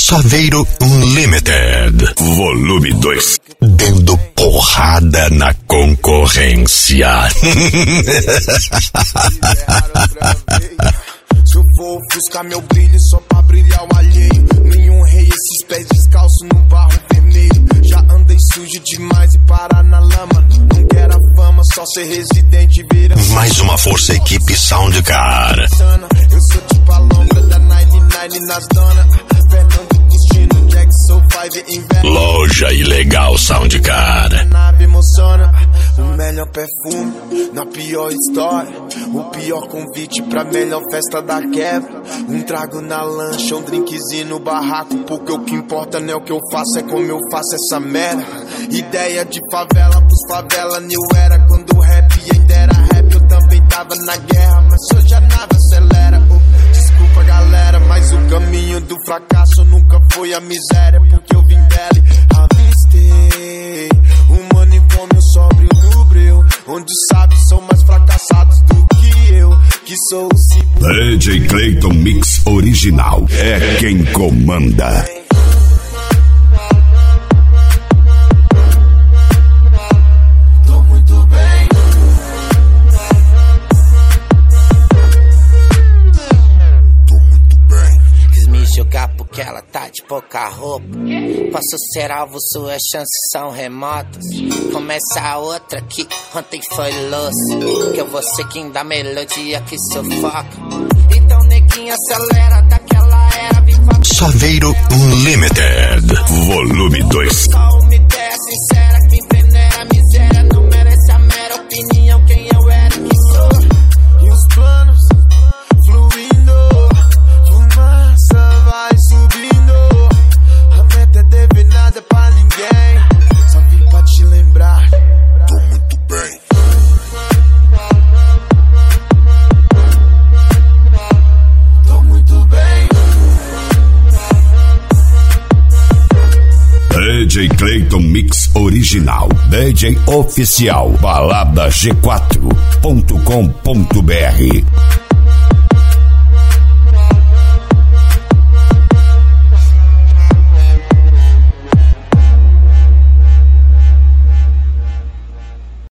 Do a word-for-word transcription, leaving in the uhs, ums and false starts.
Saveiro Unlimited, volume dois. Dando porrada na concorrência. Se eu for ofuscar meu brilho só pra brilhar o alheio, nenhum rei esses pés descalços no barro vermelho. Já andei sujo demais e parar na lama. Não quero a fama, só ser residente e virar. Mais uma força equipe Soundcar. Eu sou tipo a longa da noventa e nove nas dona. Fernando Destino, Jackson cinco inverno. Loja Ilegal Soundcar. A nave emociona, o melhor perfume na pior história. O pior convite pra melhor festa da quebra. Um trago na lancha, um drinkzinho no barraco. Porque o que importa não é o que eu faço, é como eu faço essa merda. Ideia de favela pros favela, new era. Quando o rap ainda era rap, eu também tava na guerra. Mas hoje a nave acelera. Oh, desculpa galera, mas o caminho do fracasso nunca foi a miséria. Porque eu vim dela e avistei um manicômio sóbrio no breu, onde os sábios são mais fracassados do que eu, que sou o símbolo. D J Clayton Mix Original é quem comanda. Tô muito bem. Tô muito bem. Quis me julgar porque ela tá de pouca roupa. Posso ser alvo, suas chances são remotas. Começa a outra que ontem foi louça. Que eu vou seguindo a melodia que sufoca. Então neguinha acelera daquela era. Viva Saveiro Unlimited, volume dois. só uma ideia sincera que venera a miséria. Não merece a mera opinião quem eu era e que sou. E os planos fluindo, fumaça vai subindo. A meta é dever nada pra ninguém, só vim pra te lembrar. Tô muito bem. Tô muito bem. D J Clayton Mix Original, D J Oficial, balada g quatro ponto com ponto br.